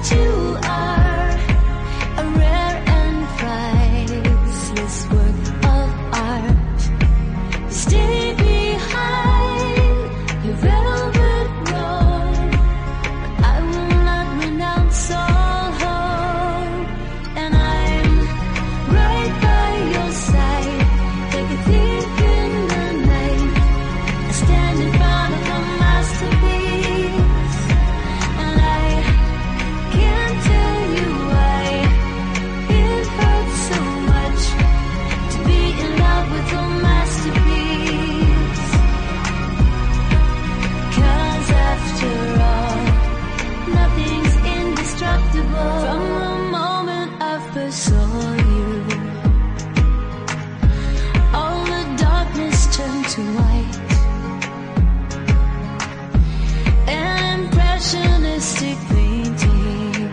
you are a rare and priceless work of art. You stay behind your velvet robe, but I will not renounce all hope. And I'm right by your side, like a thief in the night. I stand in front of a masterpiece, and I can't tell you why it hurts so much to be in love with a masterpiece. 'Cause after all, nothing's indestructible. From the moment I first saw you, all the darkness turned to white. An impressionistic painting,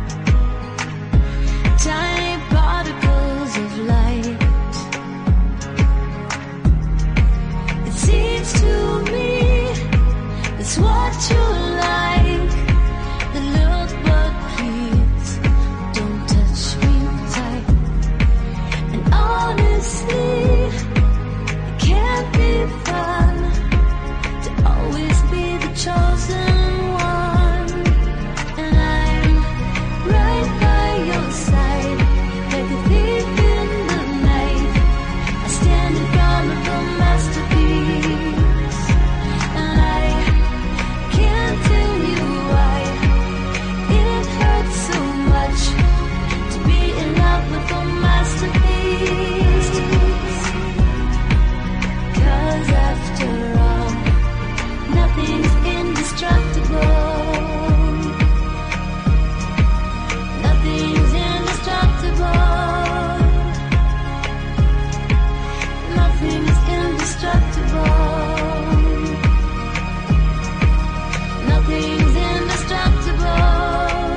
tiny particles of light. It seems to me it's what you like. The look, but please don't touch me tight. And honestly, it can't be fun to always be the chosen one. And I'm right by your side, like a thief in the night. I stand in front of a masterpiece, and I can't tell you why it hurts so much to be in love with a masterpiece. 'Cause after all, nothing's indestructible. Nothing's indestructible. Nothing's indestructible. Nothing's indestructible.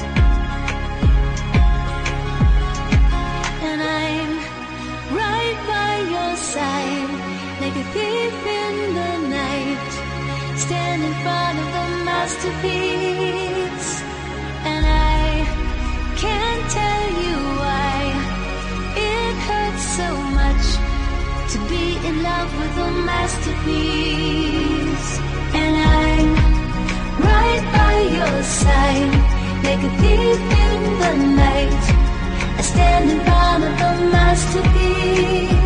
And I'm right by your side, like a thief in the night. Stand in front of the masterpiece, and I can't tell you why it hurts so much to be in love with a masterpiece. And I'm right by your side, like a thief in the night. I stand in front of a masterpiece.